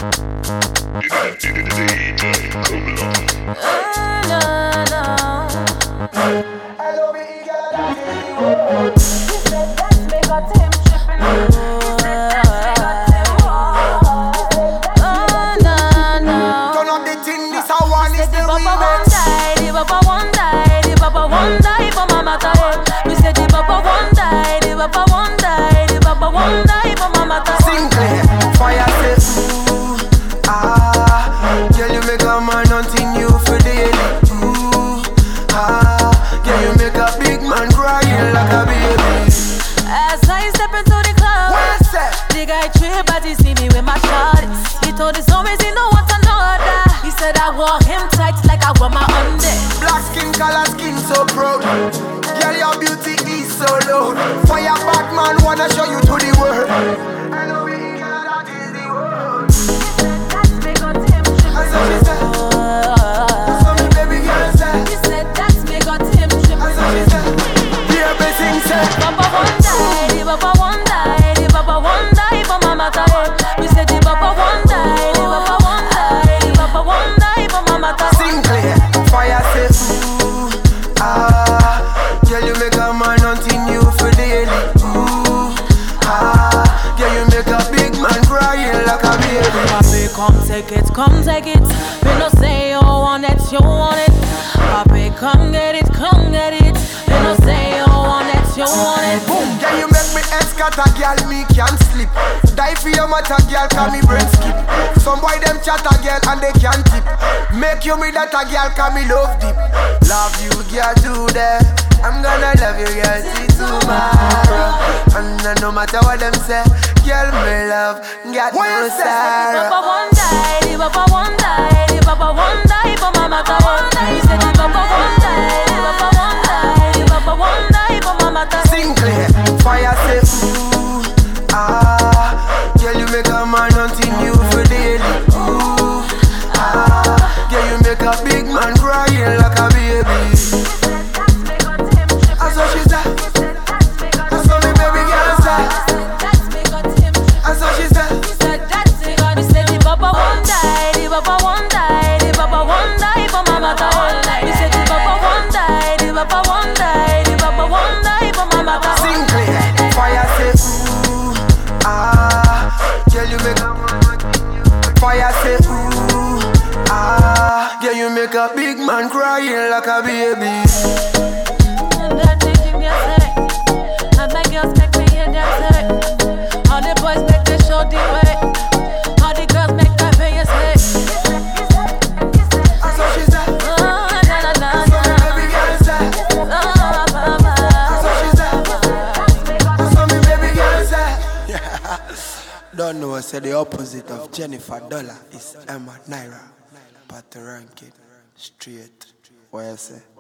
Come take it. We no say you want it, you want it. Papi, come get it, come get it. We no say you want it, you want it. Boom, yeah, you make me escort a girl, me can't sleep. Die for your mother, girl, can me brain skip. Some boy them chat a girl and they can't tip. Make you me that a girl, can me love deep. Love you, girl, do that. I'm gonna love you, girl, see tomorrow. And no matter what them say, girl, me love, got no sorrow. Papa one die, Papa one die, Papa one die for mama die. He said Papa one die, Papa one die, Papa one die for mama die. Sinclair, fire say ooh, ah. Girl, you make a man hunting you for daily. Ooh, ah. Girl, you make a big man crying like a baby. I saw she said, I saw me baby girl say, I saw she said. Papa one die, Papa one die, Papa one die for mama die. He said Papa one die, Papa one die, Papa one die for mama die. Sinclair, fire say ooh, ah. Girl, you make a fire say ooh, ah. Girl, you make a big man crying like a baby. And that thing you say, and my girls make me hear them say. All the boys make me show the way. All the girls make me pay you say. I saw she said, Oh, na na na I saw me baby girl say, oh, mama. I saw she said, I saw me baby girl say. Don't know, say the opposite of Jennifer Dollar is Emma Naira. Pat ranking straight. What you say?